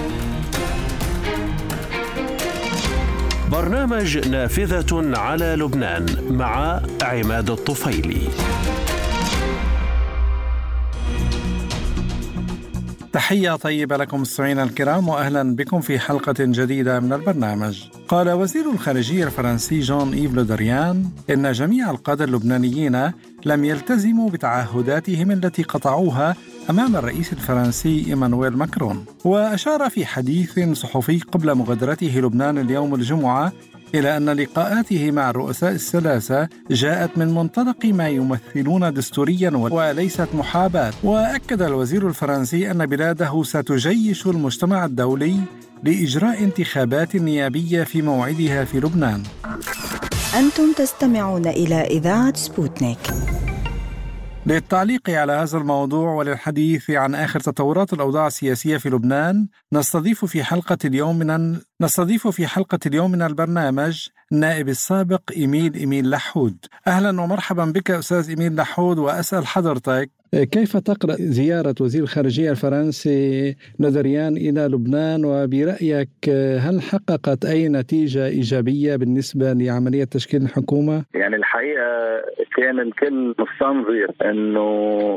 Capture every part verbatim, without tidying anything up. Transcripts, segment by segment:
برنامج نافذة على لبنان مع عماد الطفيلي. تحية طيبة لكم مستمعينا الكرام، وأهلا بكم في حلقة جديدة من البرنامج. قال وزير الخارجية الفرنسي جون إيف لو دريان إن جميع القادة اللبنانيين لم يلتزموا بتعهداتهم التي قطعوها أمام الرئيس الفرنسي إيمانويل ماكرون. وأشار في حديث صحفي قبل مغادرته لبنان اليوم الجمعة إلى أن لقاءاته مع الرؤساء الثلاثة جاءت من منطلق ما يمثلون دستوريا وليست محاباة. وأكد الوزير الفرنسي أن بلاده ستجيش المجتمع الدولي لإجراء انتخابات نيابية في موعدها في لبنان. أنتم تستمعون إلى إذاعة سبوتنيك. للتعليق على هذا الموضوع وللحديث عن آخر تطورات الأوضاع السياسية في لبنان نستضيف في حلقة اليوم من نستضيف في حلقة اليوم من البرنامج النائب السابق إيميل إيميل لحود. أهلا ومرحبا بك أستاذ إيميل لحود، وأسأل حضرتك كيف تقرأ زيارة وزير الخارجية الفرنسي لو دريان إلى لبنان، وبرأيك هل حققت أي نتيجة إيجابية بالنسبة لعملية تشكيل الحكومة؟ يعني الحقيقة كان الكل مستنظر أنه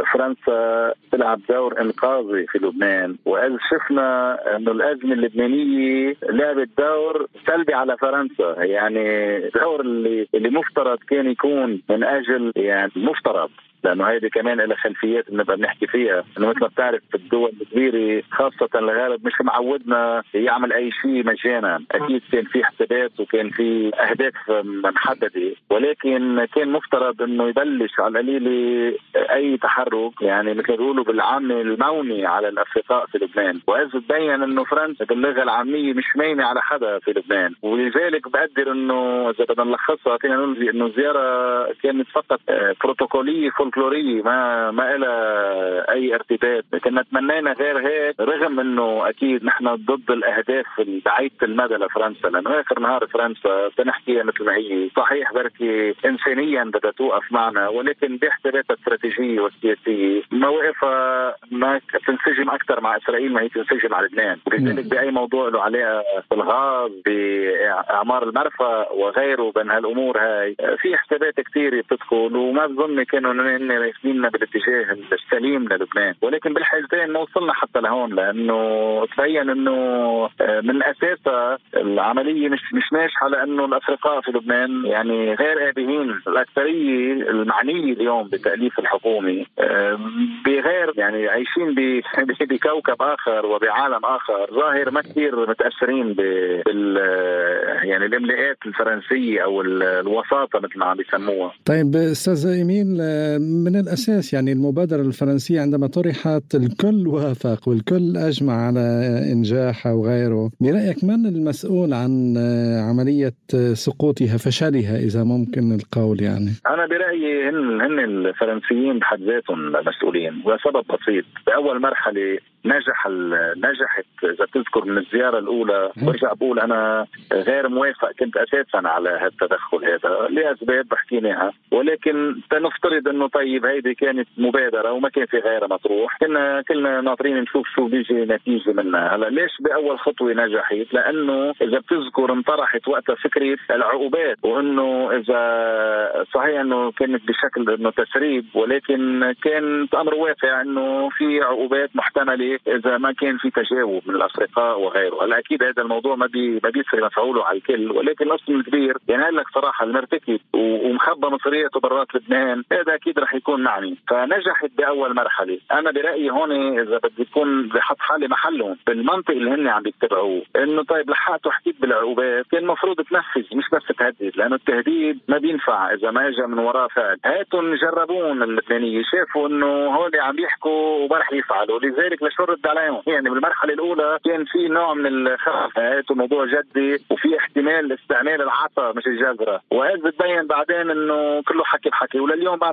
فرنسا تلعب دور إنقاذي في لبنان، وإذ شفنا أنه الأزمة اللبنانية لعبت دور سلبي على فرنسا. يعني الدور اللي, اللي مفترض كان يكون من أجل يعني مفترض، لأنه هيدي كمان إلى خلفيات نبقى بنحكي فيها، إنه مثل ما بتعرف في الدول الكبيرة خاصة الغرب مش معودنا يعمل أي شيء مجانا. أكيد كان في حسابات وكان في أهداف محددة، ولكن كان مفترض إنه يبلش على القليل أي تحرك، يعني مثل يقولوا بالعامة الموني على الأفرقاء في لبنان. وإذ تبين إنه فرنسا باللغة العامية مش مينة على حدا في لبنان، ولذلك بقدر إنه إذا بدنا نلخصها فينا نقول إنه الزيارة كانت فقط بروتوكولية فولكلورية ما ما إلى أي ارتباط. كنا تمنينا غير هيك، رغم إنه أكيد نحن ضد الأهداف بعيدة المدى لفرنسا، لأنه آخر نهار فرنسا بنحكيها مثل ما هي صحيح بركي إنسانيا بدها توقف معنا، ولكن باحتمالاتها الاستراتيجية والسياسية مواقفها ما تنسجم أكثر مع إسرائيل ما هي تنسجم مع لبنان. ولذلك بأي موضوع له علاقة بالغاز بإعمار المرفأ وغيره بين هالأمور هاي في حسابات كثيرة بتدخل، وما بظن كانوا إن رايحين بالاتجاه السليم للبنان. ولكن بالحالتين ما وصلنا حتى لهون، لأنه تبين إنه من أساسها العملية مش مش ناجحة، لأنه الأفرقاء في لبنان يعني غير قابلين. الأكثرية المعنية اليوم بتأليف الحكومة بغير يعني عايشين بكوكب آخر وبعالم آخر ظاهر، ما كثير متأثرين بال يعني الإملاءات الفرنسية أو الوساطة مثل ما عم بيسموها. طيب أستاذ إيميل، من الأساس يعني المبادرة الفرنسية عندما طرحت الكل وافق والكل أجمع على إنجاحها وغيره، برأيك من المسؤول عن عملية سقوطها فشلها إذا ممكن القول؟ يعني أنا برأيي هن, هن الفرنسيين بحد ذاتهم مسؤولين، وسبب بسيط. بأول مرحلة نجح نجحت إذا تذكر من الزيارة الأولى، برجع بقول أنا غير موافق كنت أساسا على هالتدخل هذا لأسباب بحكيناها، ولكن تنفترض أنه طيب هيدي كانت مبادرة وما كان في غيرها مطروح، كنا كلنا ناطرين نشوف شو بيجي نتيجة منها. هلا ليش بأول خطوة نجحت؟ لأنه إذا بتذكر انطرحت وقتها فكرة العقوبات، وأنه إذا صحيح أنه كانت بشكل أنه تسريب، ولكن كان أمر واقع أنه في عقوبات محتملة إذا ما كان في تجاوب من الأفرقاء وغيره. هلا أكيد هذا الموضوع ما بي ما بيسري مفعوله على الكل، ولكن الأصل الكبير يعني قال لك صراحة المرتكب ومخبى مصريته برات لبنان هذا أكيد رح يكون معني. فنجحت بأول مرحلة. أنا برأيي هون إذا بدي يكون بحط حالي محلهم بالمنطق اللي هن عم بيتبعوه، إنه طيب لحقتوا حكيت بالعقوبات كان مفروض تنفذ مش بس تهدد، لأنه التهديد ما بينفع إذا ما إجا من وراء فعل. هاتوا جربون اللبنانية شافوا إنه هون عم يحكوا وما رح يفعلوا، لذلك لشو رد عليهم. يعني بالمرحلة الأولى كان في نوع من الخوف، هاتوا موضوع جدي وفي احتمال استعمال العصا مش الجزرة، وهذا بتبين بعدين إنه كله حكي بحكي. ولليوم بعدنا عم نسمع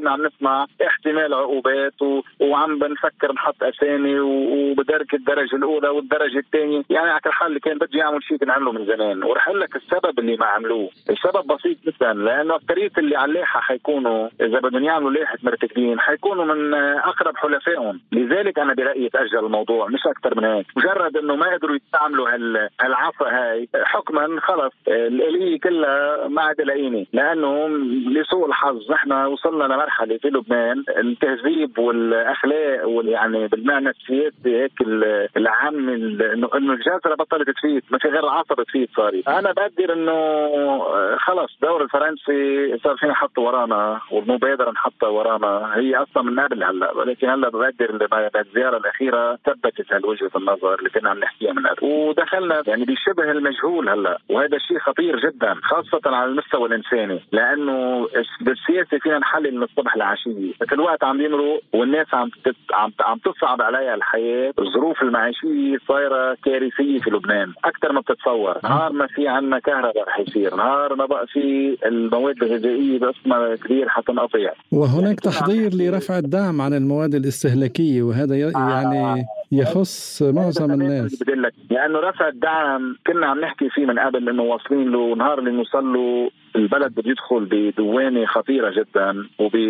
نسمع احتمال عقوبات و... وعم بنفكر نحط اسامي وبدرك الدرجه الاولى والدرجه الثانيه. يعني على كل حال اللي كان بده يعمل شيء بنعمله من زمان. ورح اقول لك السبب اللي ما عملوه. السبب بسيط جدا، لانه اكثريه اللي على اللائحه حيكونوا اذا بدهم يعملوا لائحه مرتكبين حيكونوا من اقرب حلفائهم. لذلك انا برايي تاجل الموضوع مش اكثر من هيك. مجرد انه ما قدروا يستعملوا هال... هالعصا هاي حكما خلص الاليه كلها ما عاد لقيني. لانه لسوء الحظ نحن وصلنا لمرحله في لبنان التهذيب والاخلاق ويعني بالمعنى السياسي هيك العام انه الجزره بطلت تفيد، ما في غير العصا بتفيد صارت. انا بقدر انه خلص الدور الفرنسي صار فينا نحطه ورانا والمبادره نحطها ورانا، هي اصلا من قبل هلا، ولكن هلا بقدر بالزياره الاخيره ثبتت هالوجهه النظر اللي كنا عم نحكيها من قبل، ودخلنا يعني بشبه المجهول هلا، وهذا شيء خطير جدا خاصه على المستوى الانساني، لانه بالسياسه فينا نحلل من الصبح للعشيه، مثل الوقت عم يمرق والناس عم تت... عم عم تصعب عليها الحياه، الظروف المعيشيه صايره كارثيه في لبنان اكثر ما بتتصور. نهار ما في عندنا كهرباء رح يصير، نهار ما بقى في المواد الغذائيه بقسمها كبير حتنقطع، وهناك تحضير لرفع الدعم عن المواد الاستهلاكيه، وهذا يعني يخص معظم الناس. بدلك لانه رفع الدعم كنا عم نحكي فيه من قبل انه واصلين له، نهار اللي نوصل له البلد بده يدخل بدوانه خطيره جدا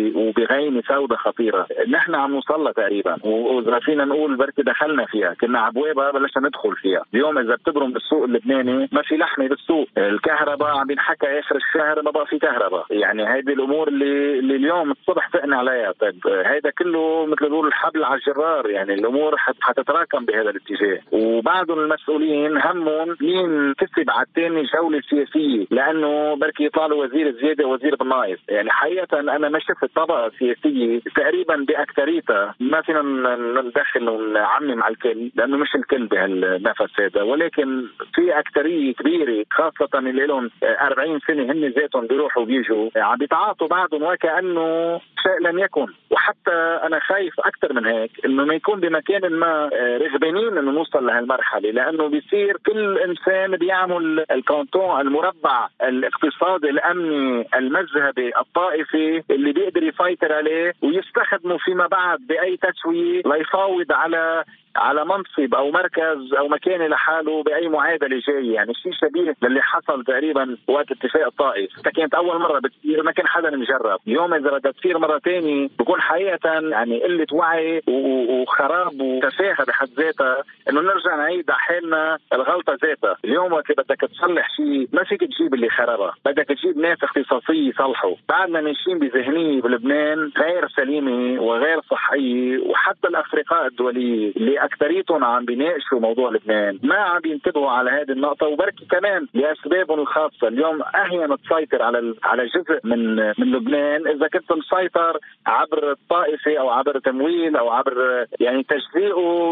وبغيمه سوداء خطيره، نحن عم نوصل لها تقريبا، واذا فينا نقول بركي دخلنا فيها، كنا عبوابها بلشنا ندخل فيها. اليوم اذا بتبرم بالسوق اللبناني ما في لحمه بالسوق، الكهرباء عم بينحكى اخر الشهر ما بقى في كهرباء، يعني هيدي الامور اللي, اللي اليوم الصبح فقنا عليها. طيب هيدا كله مثل ما بيقولوا الحبل على الجرار، يعني الامور حتتراكم بهذا الاتجاه، وبعضهم المسؤولين همهم مين كسب على الثاني جوله سياسيه، لانه بركي يطلعوا وزير زياده وزير بالناقص. يعني حقيقه انا ما شفت طبقه سياسيه تقريبا باكثريتها، ما فينا ندخل ونعمم على الكل لانه مش الكل بهالنفس هذا، ولكن في اكثريه كبيره خاصه اللي لهم أربعين سنه هن ذاتهم بيروحوا وبيجوا عم بيتعاطوا بعضهم وكانه شيء لم يكن. وحتى انا خايف اكثر من هيك انه ما يكون بمكان ما رغبانين انه نوصل لهالمرحله، لانه بيصير كل انسان بيعمل الكونتون المربع الاقتصادي الامني المذهبي الطائفي اللي بيقدر يسيطر عليه ويستخدمه فيما بعد باي تسويه ليفاوض على على منصب او مركز او مكانه لحاله باي معادله جايه. يعني شيء شبيه للي حصل تقريبا وقت اتفاق الطائف، كانت اول مره بتصير ما كان حدا مجرب. اليوم اذا بدها تصير مره ثانيه بكون حقيقه يعني قله وعي وخراب وتفاهه بحد ذاتها انه نرجع نعيد على حالنا الغلطه ذاتها. اليوم وقت بدك تصلح شيء ما فيك تجيب اللي خربها، بدك تجيب ناس اختصاصيه يصلحوا. بعدنا ماشيين بذهنيه بلبنان غير سليمه وغير صحيه، وحتى الافرقاء الدوليه اللي اكثريتهم عم بيناقشوا موضوع لبنان ما عم بينتبهوا على هذه النقطه، وبركي كمان لاسبابهم الخاصه. اليوم اهين تسيطر على على جزء من من لبنان اذا كنت مسيطر عبر الطائفه او عبر تمويل او عبر يعني تجزئه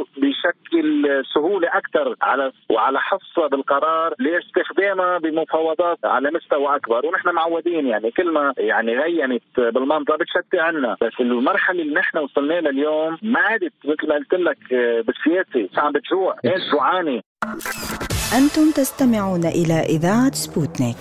بشكل سهوله اكثر على وعلى حصه بالقرار لاستخدامها بمفاوضات على مستوى اكبر. ونحن معودين يعني كل ما يعني غيمت بالمنطقه بتشتي عنا، بس المرحله اللي نحن وصلنا لها اليوم ما عادت مثل ما قلت لك بالسياسه، عم بتجوع، ايش جوعانه. أنتم تستمعون إلى إذاعة سبوتنيك.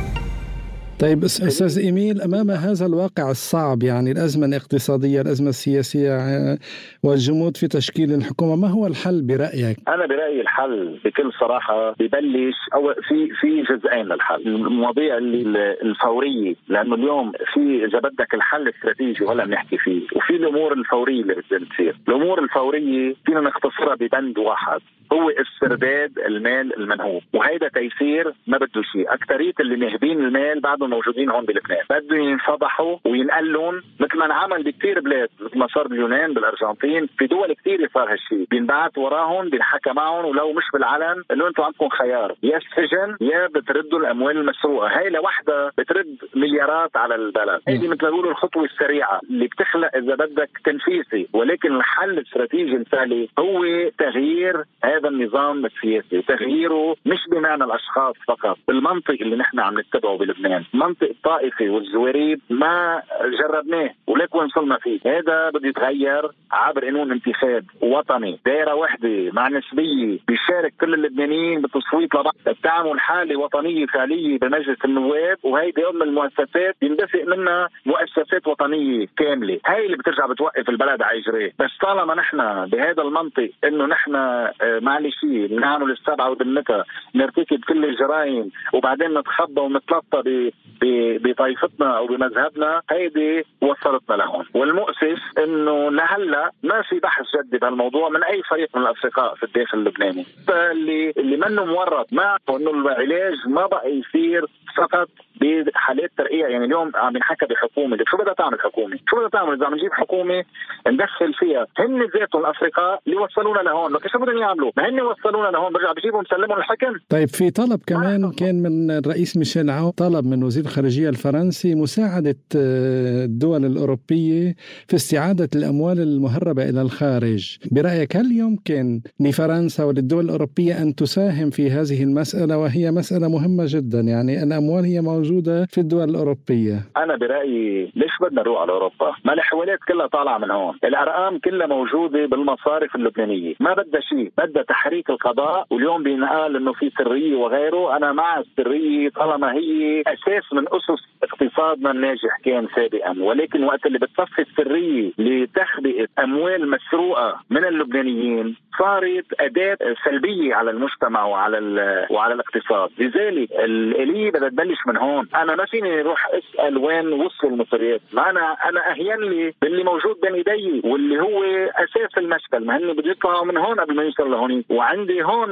طيب أستاذ إيميل، أمام هذا الواقع الصعب، يعني الأزمة الاقتصادية، الأزمة السياسية والجمود في تشكيل الحكومة، ما هو الحل برأيك؟ أنا برأيي الحل بكل صراحة ببلش أو في في جزئين للحل، المواضيع اللي الفورية، لأنه اليوم في إذا بدك الحل الاستراتيجي ولا بنحكي فيه، وفي الأمور الفورية اللي بدها تصير. الأمور الفورية فينا نختصرها ببند واحد، هو استرداد المال المنهوب، وهيدا تيسير ما بده شيء. أكثرية اللي ناهبين المال بعدهم موجودين هون بلبنان، بدهم ينفضحوا وينقلون مثل ما انعمل بكثير بلاد، مثل ما صار باليونان بالارجنتين، في دول كثير صار هالشيء، بينبعت وراهم بينحكى معهم ولو مش بالعلن انه انتم عندكم خيار، يا السجن يا بتردوا الاموال المسروقه. هاي لوحدها بترد مليارات على البلد. هيدي مثل ما بيقولوا الخطوه السريعه اللي بتخلق اذا بدك تنفيسي، ولكن الحل الاستراتيجي المثالي هو تغيير هذا النظام السياسي، وتغييره مش بمعنى الاشخاص فقط، بالمنطق اللي نحن عم نتبعه بلبنان. منطق الطائفي والزواريب ما جربناه وليك وين وصلنا فيه. هذا بده يتغير عبر قانون انتخاب وطني، دائرة واحدة مع نسبية بيشارك كل اللبنانيين بالتصويت لبعض، التعامل حالة وطنية فعلية بمجلس النواب، وهيدي أم المؤسسات يندفق منها مؤسسات وطنية كاملة. هاي اللي بترجع بتوقف البلد على إجريه. بس طالما نحن بهذا المنطق إنه نحن معلش نعمل السبعة ودمتها نرتكب كل الجرائم وبعدين نتخبى ونتلطى بطائفتنا أو بمذهبنا، هيدي وصلتنا لهون. والمؤسف إنه لهلا ما في بحث جدي بهالموضوع من أي فريق من الأصدقاء في الداخل اللبناني. فاللي اللي منه مورط معه إنه العلاج ما بقى يصير فقط بحالات ترقية. يعني اليوم عم ينحكى بحكومة، شو بدها تعمل حكومة؟ شو بدها تعمل إذا عم نجيب حكومة ندخل فيها هن ذاتهم الأفرقاء اللي وصلونا لهون؟ لكن شو بدهم يعملوا؟ ما هن وصلونا لهون برجع بجيبهم مسلمهم الحكم. طيب في طلب كمان كان من الرئيس ميشيل عون، طلب من وزير الخارجية الفرنسي مساعدة الدول الأوروبية في استعادة الأموال المهربة إلى الخارج. برأيك هل يمكن لفرنسا وللدول الأوروبية أن تساهم في هذه المسألة، وهي مسألة مهمة جدا؟ يعني الأموال هي موجودة في الدول الأوروبية. أنا برأيي ليش بدنا نروح على أوروبا؟ ما الحوالات كلها طالعة من هون، الأرقام كلها موجودة بالمصارف اللبنانية، ما بدها شيء، بدها تحريك القضاء. واليوم بينقال إنه في سرية وغيره. أنا مع السرية طالما هي أساس من أسس اقتصادنا الناجح كان سابقا، ولكن وقت اللي بتصفي السرية لتخبئة أموال مسروقة من اللبنانيين صارت أداة سلبية على المجتمع وعلى وعلى الاقتصاد. لذلك الآلية بدها تبلش من هون. أنا ما فيني أروح أسأل وين وصلوا المصريات، ما أنا أنا أهين لي باللي موجود بين إيدي واللي هو أساس المشكل. ما هن بده يطلعوا من هون قبل ما يوصل لهوني، وعندي هون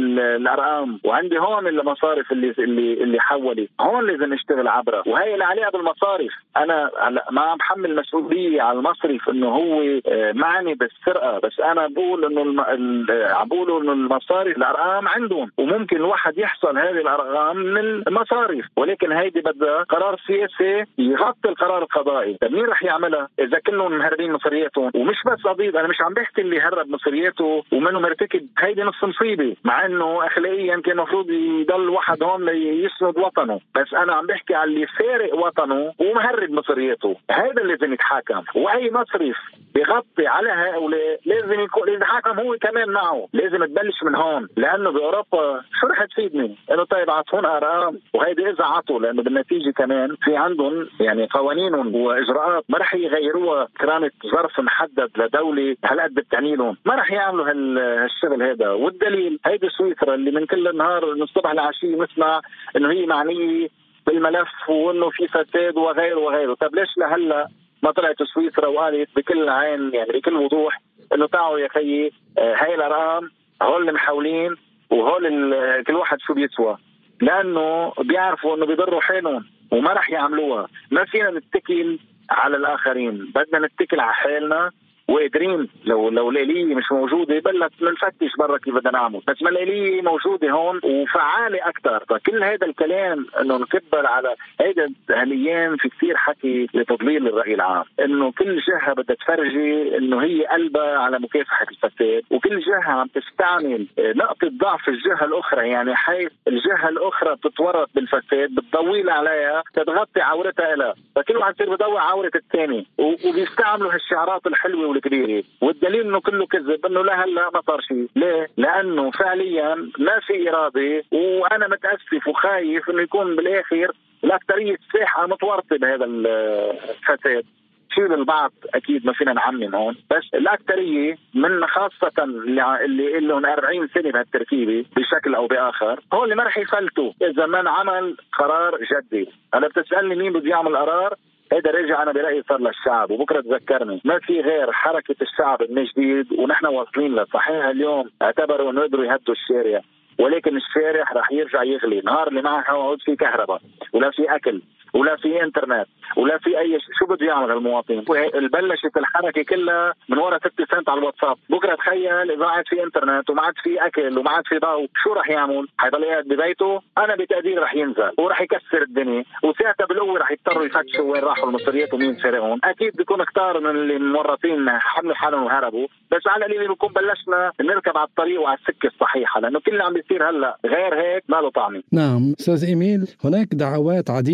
الأرقام وعندي هون المصارف اللي اللي اللي حولت، هون لازم نشتغل عبرها. وهي اللي عليها بالمصارف. أنا ما عم بحمل مسؤولية على المصرف إنه هو معني بالسرقة، بس أنا بقول إنه عم بقولوا إنه المصارف الأرقام عندهم، وممكن الواحد يحصل هذه الأرقام من المصارف، ولكن هيدي بدها قرار سياسي يغطي القرار القضائي. طيب مين رح يعملها إذا كلهم مهربين مصرياتهم؟ ومش بس قضية، أنا مش عم بحكي اللي هرب مصرياته ومنه مرتكب، هيدي نص مصيبة، مع إنه أخلاقيا كان المفروض يضل واحد هون ليسند وطنه. بس أنا عم بحكي على اللي فارق وطنه ومهرب مصرياته، هذا اللي لازم يتحاكم. وأي مصرف بيغطي على هؤلاء لازم يكون يتحاكم هو كمان معه. لازم تبلش من هون، لأنه بأوروبا شو رح تفيدني؟ إنه طيب عطونا أرقام، وهيدي إذا عطوا، لأنه بالنتيجة كمان في عندهم يعني قوانينهم وإجراءات ما رح يغيروها كرامة ظرف محدد لدولة هالقد بتعني لهم، ما رح يعملوا هالشغل هذا. والدليل هيدي سويسرا اللي من كل النهار من الصبح للعشية نسمع إنه هي معنية بالملف وإنه في فساد وغيره وغيره. طب ليش لهلا ما طلعت سويسرا وقالت بكل عين يعني بكل وضوح إنه تعالوا يا خيي هاي الأرقام هول المحاولين وهول كل واحد شو بيسوى؟ لأنه بيعرفوا إنه بيضروا حالهم وما رح يعملوها. ما فينا نتكل على الآخرين، بدنا نتكل على حالنا وقادرين. لو لو الآلية مش موجودة بلت نفتش برا كيف بدنا نعمل، بس ما الآلية موجودة هون وفعالة أكتر. فكل هذا الكلام إنه نكبر على هيدا هالأيام في كثير حكي لتضليل الرأي العام، إنه كل جهة بدها تفرجي إنه هي قلبها على مكافحة الفساد، وكل جهة عم تستعمل نقطة ضعف الجهة الأخرى، يعني حيث الجهة الأخرى بتتورط بالفساد بتضويل عليها تتغطي عورتها لها، فكل واحد يصير بضوي عورة الثاني، وبيستعملوا هالشعارات الحلوة الكبيرة. والدليل انه كله كذب، انه لا هلا ما صار شيء. ليه؟ لانه فعليا ما في اراده، وانا متاسف وخايف انه يكون بالاخر الاكثريه الساحه متورطه بهذا الفساد. شيء للبعض اكيد ما فينا نعمم هون، بس الاكثريه من خاصه اللي لهم أربعين سنه بهالتركيبه بشكل او باخر، هو اللي ما رح يفلتوا اذا ما انعمل قرار جدي. هلا بتسالني مين بده يعمل قرار؟ هذا راجع أنا برأيي صار للشعب. وبكرة تذكرني ما في غير حركة الشعب من جديد، ونحن واصلين له. صحيح اليوم اعتبروا أنه يقدروا يهدوا الشارع، ولكن الشارع رح يرجع يغلي نهار اللي معه عود في كهرباء ولا في أكل ولا في انترنت ولا في اي شيء. شو بده يعمل المواطن؟ بلشت الحركه كلها من وراء ستة سنت على الواتساب. بكره تخيل اذا عاد في انترنت وما عاد في اكل وما عاد في ضوء، شو راح يعمل؟ حيضل قاعد ببيته؟ انا بتقدير راح ينزل وراح يكسر الدنيا، وساعتها بالقوه راح يضطروا يفتشوا وين راحوا المصريات ومين سرقهم. اكيد بيكون كتار من اللي مورطين حملوا حالهم وهربوا، بس على القليل بنكون بلشنا نركب على الطريق وعلى السكه الصحيحه، لانه كل اللي عم بيصير هلا غير هيك ما له طعمه. نعم استاذ ايميل، هناك دعوات عديده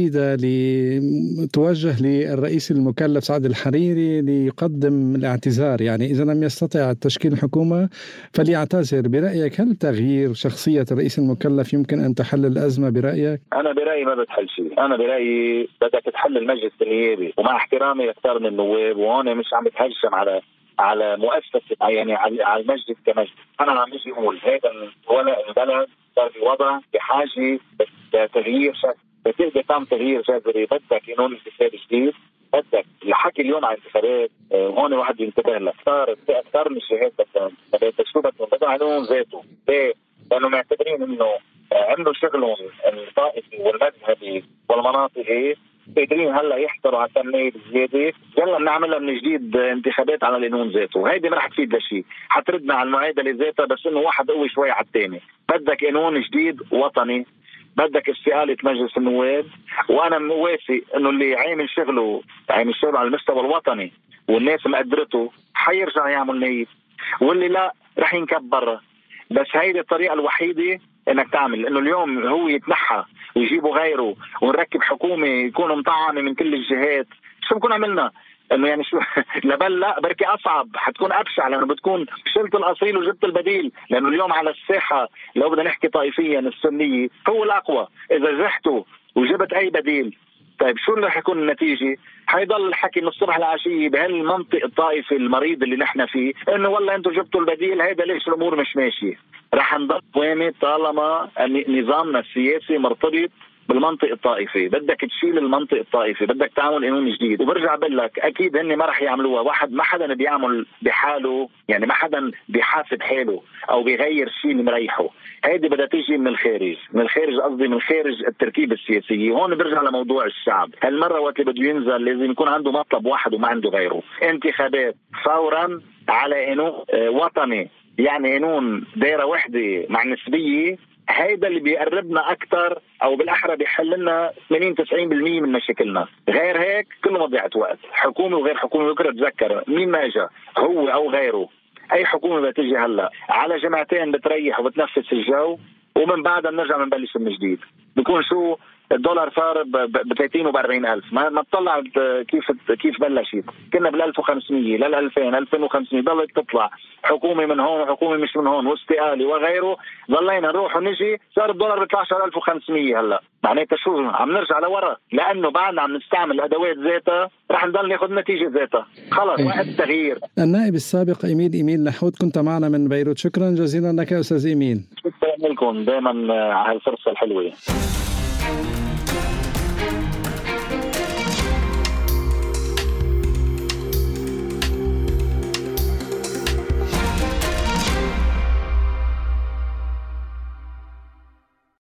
لتوجه للرئيس المكلف سعد الحريري ليقدم الاعتذار، يعني إذا لم يستطع تشكيل حكومة فليعتذر. برأيك هل تغيير شخصية الرئيس المكلف يمكن أن تحل الأزمة برأيك؟ أنا برأيي ما بتحل شيء، أنا برأيي بدك تحل المجلس النيابي، ومع احترامي لكثير من النواب وهون مش عم بتهجم على على مؤسسة يعني على المجلس كمجلس. أنا عم بيجي أقول هذا البلد صار في وضع بحاجة لتغيير شكل، بتقدر تعمل تغيير جذري. بدك قانون انتخاب جديد، بدك الحكي اليوم عن انتخابات هون واحد ينتبه لك، صار في أكثر من جهات بدك شو بدهم بدهم قانون ذاته. ليه؟ لأنه معتبرين إنه عملوا شغلهم الطائفي والمذهبي والمناطقي، قادرين هلا يحضروا على التنمية بزيادة، يلا بنعملها من جديد انتخابات على القانون ذاته. هيدي ما رح تفيد لشيء، حتردنا على المعادلة ذاتها، بس انه واحد قوي شوي على الثاني. بدك قانون جديد وطني، بدك استقالة مجلس النواب، وانا موافق انه اللي عامل شغله عامل شغله على المستوى الوطني والناس مقدرته حيرجع يعمل نايب، واللي لا رح ينكب برا. بس هيدي الطريقة الوحيدة انك تعمل، انه اليوم هو يتنحى ويجيبوا غيره ونركب حكومة يكون مطعمة من كل الجهات. شو بكون عملنا؟ انه يعني شو لبل لا بركي اصعب، حتكون ابشع، لانه بتكون شلت الاصيل وجبت البديل. لانه اليوم على الساحة لو بدنا نحكي طائفيا السنية هو الاقوى، اذا زحته وجبت اي بديل طيب شو اللي حيكون النتيجة؟ حيضل الحكي من الصبح للعشية بهالمنطق الطائفي المريض اللي نحن فيه، انه والله انتم جبتوا البديل، هيدا ليش الامور مش ماشية. رح نضل وامي طالما نظامنا السياسي مرتبط بالمنطق الطائفي. بدك تشيل المنطق الطائفي، بدك تعمل قانون جديد. وبرجع بقول لك اكيد هن ما رح يعملوها واحد، ما حدا بيعمل بحاله، يعني ما حدا بيحاسب حاله او بيغير شيء اللي مريحه. هيدي بدها تيجي من الخارج، من الخارج قصدي من خارج التركيبة السياسية. هون برجع لموضوع الشعب. هالمرة وقت اللي بده ينزل لازم يكون عنده مطلب واحد وما عنده غيره، انتخابات فورا على قانون وطني، يعني قانون دائرة وحدة مع نسبية. هيدا اللي بيقربنا اكثر، او بالاحرى بيحل لنا ثمانين تسعين بالمية من مشاكلنا. غير هيك كله مضيعة وقت، حكومه وغير حكومه. بكره تذكر مين ما اجى، هو او غيره، اي حكومه بتيجي هلا على جمعتين بتريح وبتنفس الجو، ومن بعدها بنرجع بنبلش من جديد. بيكون شو الدولار صار ب ثلاثين وب أربعين ألف. ما ما تطلع كيف كيف بلشت، كنا بال ألف وخمسمية لل ألفين ألفين وخمسمية، ضلت تطلع حكومه من هون وحكومه مش من هون واستقاله وغيره، ضلينا نروح ونجي، صار الدولار ب اثني عشر ألف وخمسمية. هلا معناتها شو عم نرجع لورا، لانه بعدنا عم نستعمل الادوات ذاتها رح نضل ناخذ نتيجه ذاتها. خلص وقت التغيير. النائب السابق إيميل إيميل نحوت كنت معنا من بيروت، شكرا جزيلا لك استاذ إيميل. شكرا لكم دائما على الفرصه الحلوه.